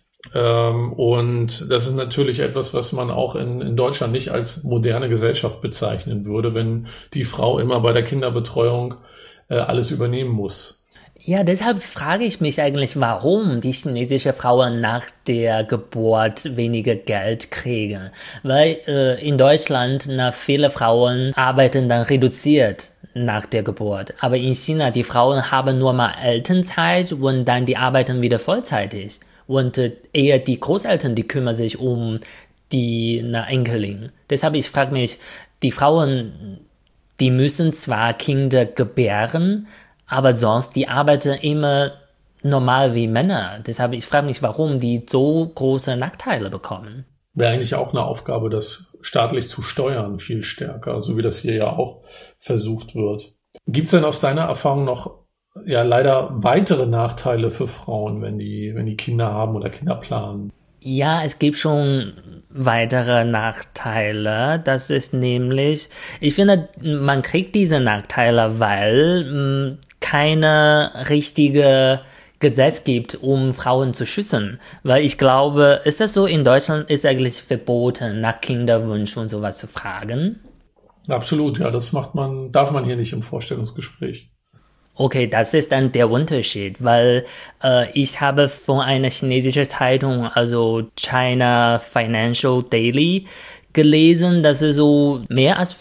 Und das ist natürlich etwas, was man auch in Deutschland nicht als moderne Gesellschaft bezeichnen würde, wenn die Frau immer bei der Kinderbetreuung alles übernehmen muss. Ja, deshalb frage ich mich eigentlich, warum die chinesischen Frauen nach der Geburt weniger Geld kriegen. Weil in Deutschland viele Frauen arbeiten dann reduziert nach der Geburt. Aber in China, die Frauen haben nur mal Elternzeit und dann die arbeiten wieder vollzeitig. Und eher die Großeltern, die kümmern sich um die Enkelin. Deshalb, ich frage mich, die Frauen, die müssen zwar Kinder gebären, aber sonst, die arbeiten immer normal wie Männer. Deshalb, ich frage mich, warum die so große Nachteile bekommen. Wäre eigentlich auch eine Aufgabe, das staatlich zu steuern, viel stärker, so wie das hier ja auch versucht wird. Gibt es denn aus deiner Erfahrung noch leider weitere Nachteile für Frauen, wenn die Kinder haben oder Kinder planen? Ja, es gibt schon weitere Nachteile. Das ist nämlich, ich finde, man kriegt diese Nachteile, weil keine richtige Gesetz gibt, um Frauen zu schützen. Weil ich glaube, ist das so, in Deutschland ist eigentlich verboten, nach Kinderwunsch und sowas zu fragen? Absolut, ja, darf man hier nicht im Vorstellungsgespräch. Okay, das ist dann der Unterschied, weil ich habe von einer chinesischen Zeitung, also China Financial Daily, gelesen, dass es so mehr als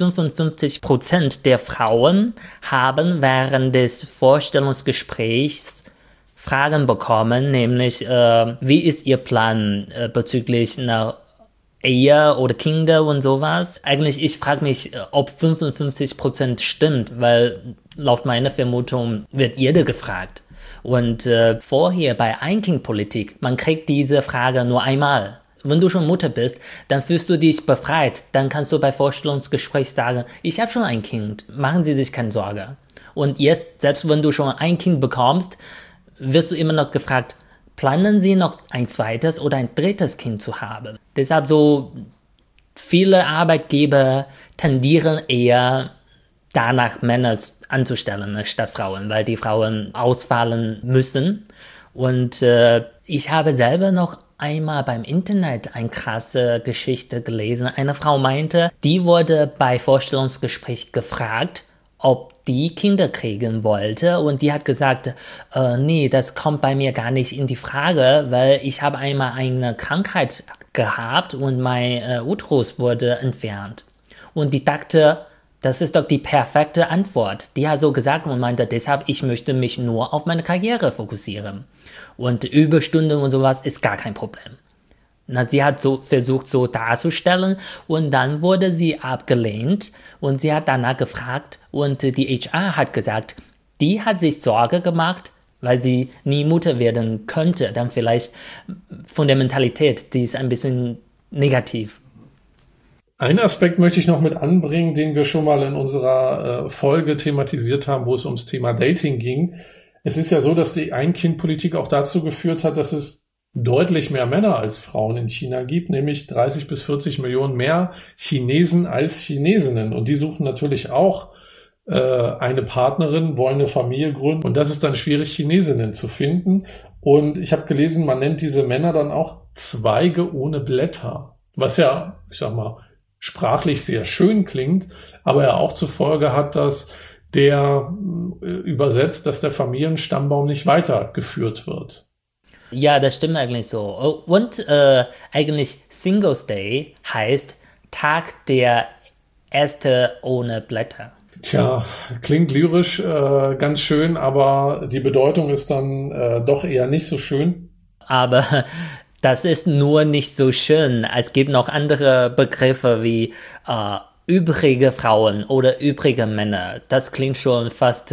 55% der Frauen haben während des Vorstellungsgesprächs Fragen bekommen, nämlich wie ist ihr Plan bezüglich einer Ehe oder Kinder und sowas. Eigentlich, ich frage mich, ob 55% stimmt, weil laut meiner Vermutung wird jeder gefragt. Und vorher bei Ein-Kind-Politik, man kriegt diese Frage nur einmal. Wenn du schon Mutter bist, dann fühlst du dich befreit. Dann kannst du bei Vorstellungsgespräch sagen, ich habe schon ein Kind, machen Sie sich keine Sorge. Und jetzt, selbst wenn du schon ein Kind bekommst, wirst du immer noch gefragt, planen Sie noch ein zweites oder ein drittes Kind zu haben? Deshalb so viele Arbeitgeber tendieren eher danach, Männer anzustellen statt Frauen, weil die Frauen ausfallen müssen. Und ich habe selber noch einmal beim Internet eine krasse Geschichte gelesen. Eine Frau meinte, die wurde bei Vorstellungsgespräch gefragt, ob die Kinder kriegen wollte, und die hat gesagt, nee, das kommt bei mir gar nicht in die Frage, weil ich habe einmal eine Krankheit gehabt und mein Uterus wurde entfernt. Und die dachte, das ist doch die perfekte Antwort. Die hat so gesagt und meinte, deshalb, ich möchte mich nur auf meine Karriere fokussieren. Und Überstunden und sowas ist gar kein Problem. Na, sie hat so versucht, so darzustellen, und dann wurde sie abgelehnt und sie hat danach gefragt und die HR hat gesagt, die hat sich Sorge gemacht, weil sie nie Mutter werden könnte. Dann vielleicht von der Mentalität, die ist ein bisschen negativ. Einen Aspekt möchte ich noch mit anbringen, den wir schon mal in unserer Folge thematisiert haben, wo es ums Thema Dating ging. Es ist ja so, dass die Ein-Kind-Politik auch dazu geführt hat, dass es deutlich mehr Männer als Frauen in China gibt, nämlich 30 bis 40 Millionen mehr Chinesen als Chinesinnen. Und die suchen natürlich auch eine Partnerin, wollen eine Familie gründen. Und das ist dann schwierig, Chinesinnen zu finden. Und ich habe gelesen, man nennt diese Männer dann auch Zweige ohne Blätter. Was ja, ich sag mal, sprachlich sehr schön klingt, aber ja auch zur Folge hat, dass der übersetzt, dass der Familienstammbaum nicht weitergeführt wird. Ja, das stimmt eigentlich so. Und eigentlich Singles Day heißt Tag der Äste ohne Blätter. Tja, klingt lyrisch ganz schön, aber die Bedeutung ist dann doch eher nicht so schön. Aber das ist nur nicht so schön. Es gibt noch andere Begriffe wie übrige Frauen oder übrige Männer. Das klingt schon fast,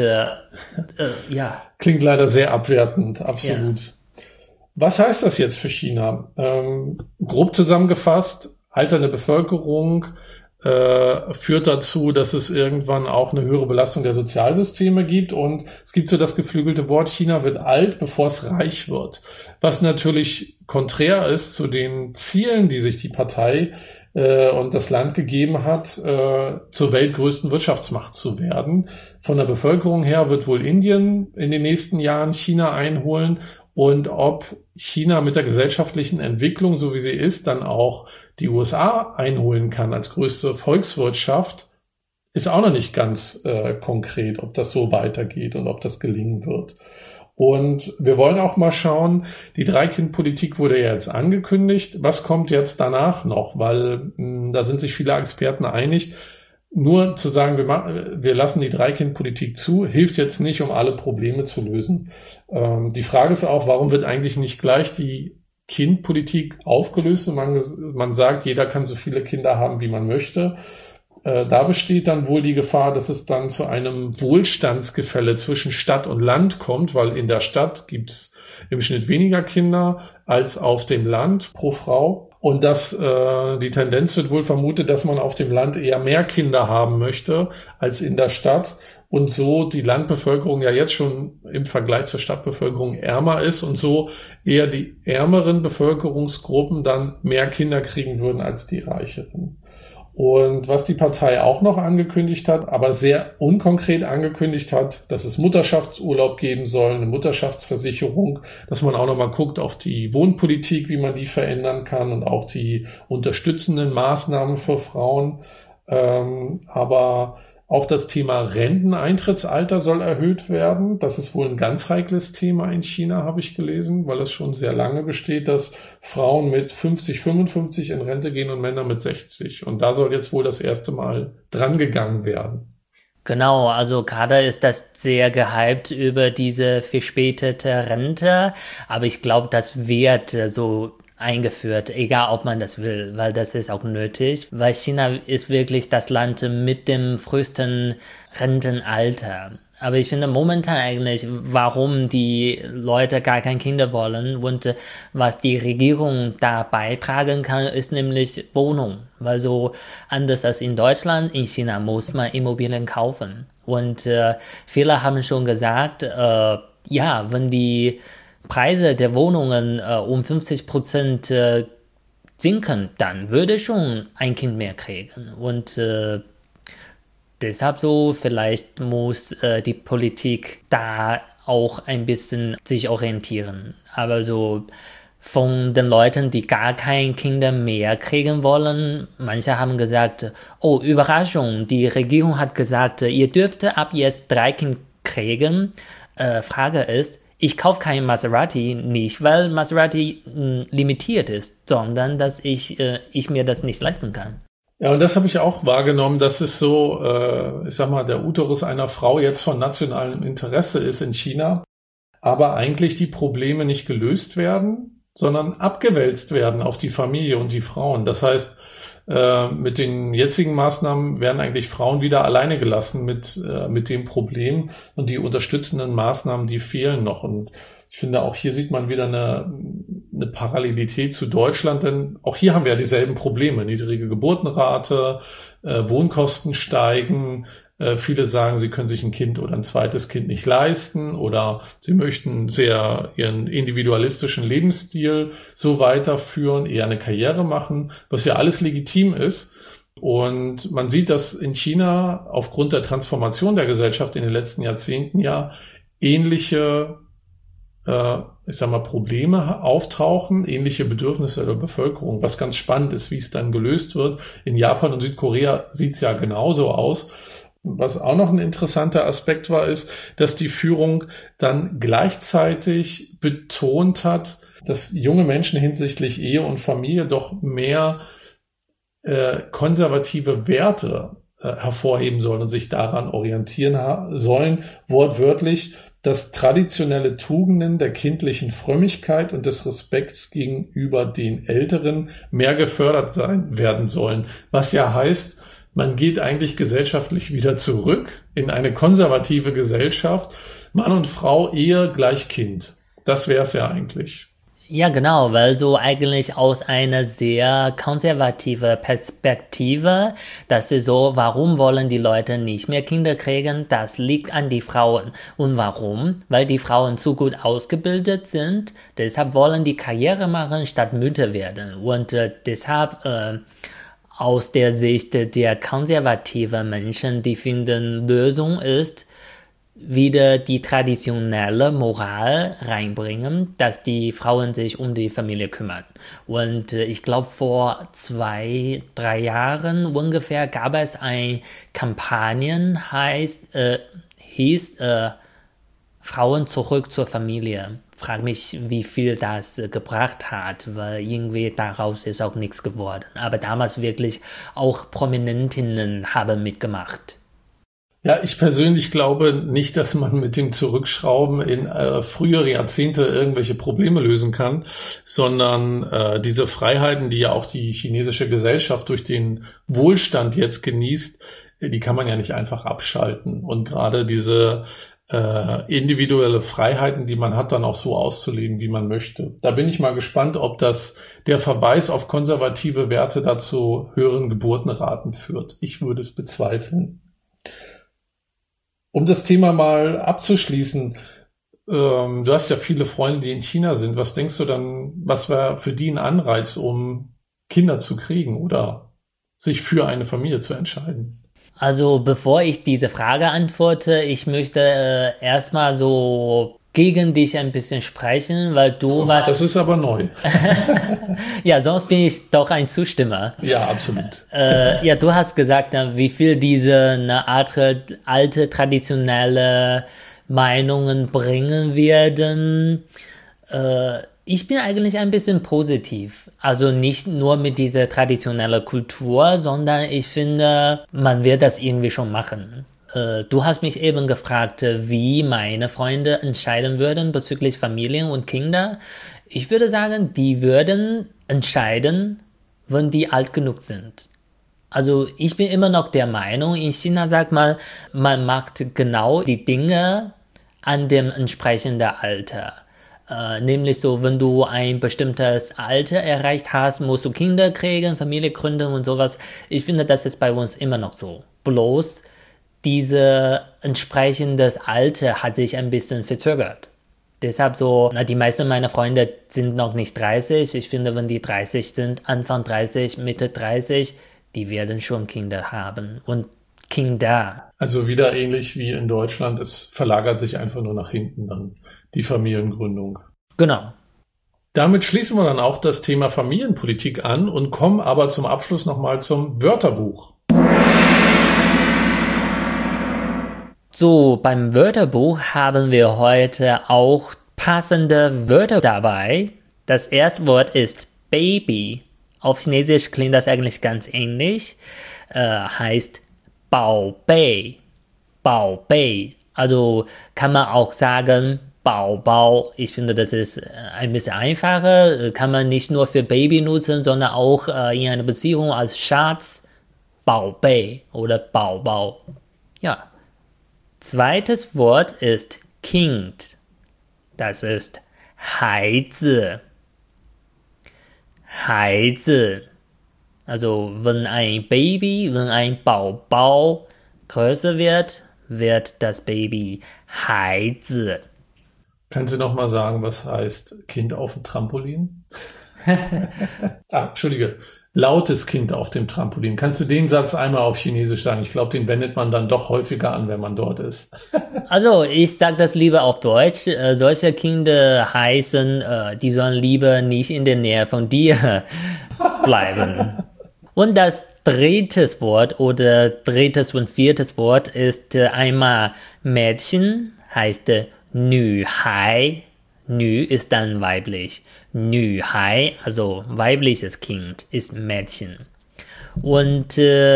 ja. Klingt leider sehr abwertend, absolut. Ja. Was heißt das jetzt für China? Grob zusammengefasst, alternde Bevölkerung, führt dazu, dass es irgendwann auch eine höhere Belastung der Sozialsysteme gibt. Und es gibt so das geflügelte Wort, China wird alt, bevor es reich wird. Was natürlich konträr ist zu den Zielen, die sich die Partei und das Land gegeben hat, zur weltgrößten Wirtschaftsmacht zu werden. Von der Bevölkerung her wird wohl Indien in den nächsten Jahren China einholen. Und ob China mit der gesellschaftlichen Entwicklung, so wie sie ist, dann auch die USA einholen kann als größte Volkswirtschaft, ist auch noch nicht ganz konkret, ob das so weitergeht und ob das gelingen wird. Und wir wollen auch mal schauen, die Drei-Kind-Politik wurde ja jetzt angekündigt. Was kommt jetzt danach noch? Weil da sind sich viele Experten einig. Nur zu sagen, wir lassen die Drei-Kind-Politik zu, hilft jetzt nicht, um alle Probleme zu lösen. Die Frage ist auch, warum wird eigentlich nicht gleich die Kindpolitik aufgelöst und man sagt, jeder kann so viele Kinder haben, wie man möchte. Da besteht dann wohl die Gefahr, dass es dann zu einem Wohlstandsgefälle zwischen Stadt und Land kommt, weil in der Stadt gibt's im Schnitt weniger Kinder als auf dem Land pro Frau. Und die Tendenz wird wohl vermutet, dass man auf dem Land eher mehr Kinder haben möchte als in der Stadt. Und so die Landbevölkerung ja jetzt schon im Vergleich zur Stadtbevölkerung ärmer ist und so eher die ärmeren Bevölkerungsgruppen dann mehr Kinder kriegen würden als die reicheren. Und was die Partei auch noch angekündigt hat, aber sehr unkonkret angekündigt hat, dass es Mutterschaftsurlaub geben soll, eine Mutterschaftsversicherung, dass man auch noch mal guckt auf die Wohnpolitik, wie man die verändern kann und auch die unterstützenden Maßnahmen für Frauen. Aber auch das Thema Renteneintrittsalter soll erhöht werden. Das ist wohl ein ganz heikles Thema in China, habe ich gelesen, weil es schon sehr lange besteht, dass Frauen mit 50, 55 in Rente gehen und Männer mit 60. Und da soll jetzt wohl das erste Mal dran gegangen werden. Genau, also gerade ist das sehr gehypt über diese verspätete Rente, aber ich glaube, das wird so eingeführt, egal ob man das will, weil das ist auch nötig, weil China ist wirklich das Land mit dem frühesten Rentenalter. Aber ich finde momentan eigentlich, warum die Leute gar keine Kinder wollen und was die Regierung da beitragen kann, ist nämlich Wohnung. Weil so anders als in Deutschland, in China muss man Immobilien kaufen. Und viele haben schon gesagt, wenn die Preise der Wohnungen um 50% sinken, dann würde schon ein Kind mehr kriegen. Und deshalb so, vielleicht muss die Politik da auch ein bisschen sich orientieren. Aber so von den Leuten, die gar keine Kinder mehr kriegen wollen, manche haben gesagt, oh, Überraschung, die Regierung hat gesagt, ihr dürft ab jetzt 3 Kinder kriegen. Frage ist, ich kaufe kein Maserati, nicht weil Maserati limitiert ist, sondern dass ich mir das nicht leisten kann. Ja, und das habe ich auch wahrgenommen, dass es so, der Uterus einer Frau jetzt von nationalem Interesse ist in China, aber eigentlich die Probleme nicht gelöst werden, sondern abgewälzt werden auf die Familie und die Frauen. Das heißt, mit den jetzigen Maßnahmen werden eigentlich Frauen wieder alleine gelassen mit dem Problem und die unterstützenden Maßnahmen, die fehlen noch. Und ich finde, auch hier sieht man wieder eine Parallelität zu Deutschland, denn auch hier haben wir ja dieselben Probleme. Niedrige Geburtenrate, Wohnkosten steigen. Viele sagen, sie können sich ein Kind oder ein zweites Kind nicht leisten oder sie möchten ihren individualistischen Lebensstil so weiterführen, eher eine Karriere machen, was ja alles legitim ist. Und man sieht, dass in China aufgrund der Transformation der Gesellschaft in den letzten Jahrzehnten ja ähnliche Probleme auftauchen, ähnliche Bedürfnisse der Bevölkerung, was ganz spannend ist, wie es dann gelöst wird. In Japan und Südkorea sieht es ja genauso aus. Was auch noch ein interessanter Aspekt war, ist, dass die Führung dann gleichzeitig betont hat, dass junge Menschen hinsichtlich Ehe und Familie doch mehr konservative Werte hervorheben sollen und sich daran orientieren sollen, wortwörtlich, dass traditionelle Tugenden der kindlichen Frömmigkeit und des Respekts gegenüber den Älteren mehr gefördert werden sollen. Was ja heißt, man geht eigentlich gesellschaftlich wieder zurück in eine konservative Gesellschaft. Mann und Frau, Ehe gleich Kind. Das wäre es ja eigentlich. Ja, genau, weil so eigentlich aus einer sehr konservativen Perspektive, das ist so, warum wollen die Leute nicht mehr Kinder kriegen? Das liegt an die Frauen. Und warum? Weil die Frauen zu gut ausgebildet sind, deshalb wollen die Karriere machen, statt Mütter werden. Und deshalb aus der Sicht der konservativen Menschen, die finden, Lösung ist, wieder die traditionelle Moral reinbringen, dass die Frauen sich um die Familie kümmern. Und ich glaube, vor 2, 3 Jahren ungefähr gab es eine Kampagne, hieß Frauen zurück zur Familie. Frag mich, wie viel das gebracht hat, weil irgendwie daraus ist auch nichts geworden. Aber damals wirklich auch Prominentinnen haben mitgemacht. Ja, ich persönlich glaube nicht, dass man mit dem Zurückschrauben in frühere Jahrzehnte irgendwelche Probleme lösen kann, sondern diese Freiheiten, die ja auch die chinesische Gesellschaft durch den Wohlstand jetzt genießt, die kann man ja nicht einfach abschalten. Und gerade diese individuelle Freiheiten, die man hat, dann auch so auszuleben, wie man möchte. Da bin ich mal gespannt, ob der Verweis auf konservative Werte dazu höheren Geburtenraten führt. Ich würde es bezweifeln. Um das Thema mal abzuschließen, du hast ja viele Freunde, die in China sind. Was denkst du dann, was wäre für die ein Anreiz, um Kinder zu kriegen oder sich für eine Familie zu entscheiden? Also bevor ich diese Frage antworte, ich möchte erstmal so gegen dich ein bisschen sprechen, weil du warst... Das ist aber neu. Ja, sonst bin ich doch ein Zustimmer. Ja, absolut. Ja, du hast gesagt, wie viel diese eine alte traditionelle Meinungen bringen werden. Ich bin eigentlich ein bisschen positiv. Also nicht nur mit dieser traditionellen Kultur, sondern ich finde, man wird das irgendwie schon machen. Du hast mich eben gefragt, wie meine Freunde entscheiden würden bezüglich Familien und Kinder. Ich würde sagen, die würden entscheiden, wenn die alt genug sind. Also ich bin immer noch der Meinung, in China sagt man macht genau die Dinge an dem entsprechenden Alter. Nämlich so, wenn du ein bestimmtes Alter erreicht hast, musst du Kinder kriegen, Familie gründen und sowas. Ich finde, das ist bei uns immer noch so. Bloß dieses entsprechendes Alter hat sich ein bisschen verzögert. Deshalb so, die meisten meiner Freunde sind noch nicht 30. Ich finde, wenn die 30 sind, Anfang 30, Mitte 30, die werden schon Kinder haben. Und Kinder. Also wieder ähnlich wie in Deutschland. Es verlagert sich einfach nur nach hinten dann die Familiengründung. Genau. Damit schließen wir dann auch das Thema Familienpolitik an und kommen aber zum Abschluss nochmal zum Wörterbuch. So, beim Wörterbuch haben wir heute auch passende Wörter dabei. Das erste Wort ist Baby. Auf Chinesisch klingt das eigentlich ganz ähnlich. Heißt Bao Bei. Bao Bei. Also kann man auch sagen Bao Bao. Ich finde, das ist ein bisschen einfacher. Kann man nicht nur für Baby nutzen, sondern auch in einer Beziehung als Schatz. Bao Bei oder Bao Bao. Ja. Zweites Wort ist Kind. Das ist 孩子. 孩子. Also wenn ein Baby, wenn ein Baobao größer wird, wird das Baby 孩子. Kannst du noch mal sagen, was heißt Kind auf dem Trampolin? Entschuldige. Lautes Kind auf dem Trampolin. Kannst du den Satz einmal auf Chinesisch sagen? Ich glaube, den wendet man dann doch häufiger an, wenn man dort ist. Also, ich sage das lieber auf Deutsch. Solche Kinder heißen, die sollen lieber nicht in der Nähe von dir bleiben. Und das drittes Wort oder drittes und viertes Wort ist einmal Mädchen, heißt Nü Hai. Nü ist dann weiblich. Nü Hai, also weibliches Kind, ist Mädchen. Und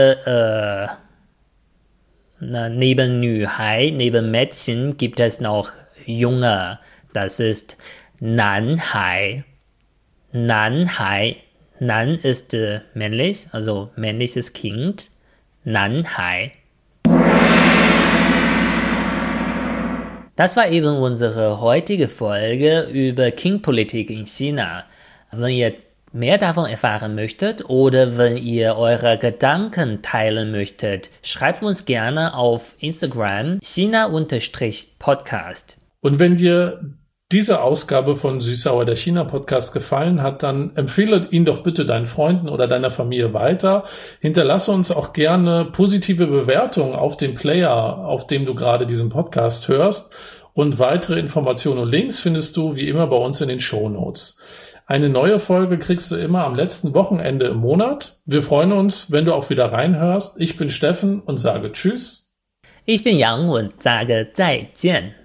neben Nü Hai, neben Mädchen gibt es noch Junge. Das ist Nan Hai. Nan Hai. Nan ist männlich, also männliches Kind. Nan Hai. Das war eben unsere heutige Folge über King-Politik in China. Wenn ihr mehr davon erfahren möchtet oder wenn ihr eure Gedanken teilen möchtet, schreibt uns gerne auf Instagram China_Podcast. Und wenn dir diese Ausgabe von Süß-Sauer, der China-Podcast, gefallen hat, dann empfehle ihn doch bitte deinen Freunden oder deiner Familie weiter. Hinterlasse uns auch gerne positive Bewertungen auf dem Player, auf dem du gerade diesen Podcast hörst. Und weitere Informationen und Links findest du wie immer bei uns in den Shownotes. Eine neue Folge kriegst du immer am letzten Wochenende im Monat. Wir freuen uns, wenn du auch wieder reinhörst. Ich bin Steffen und sage Tschüss. Ich bin Yang und sage 再见.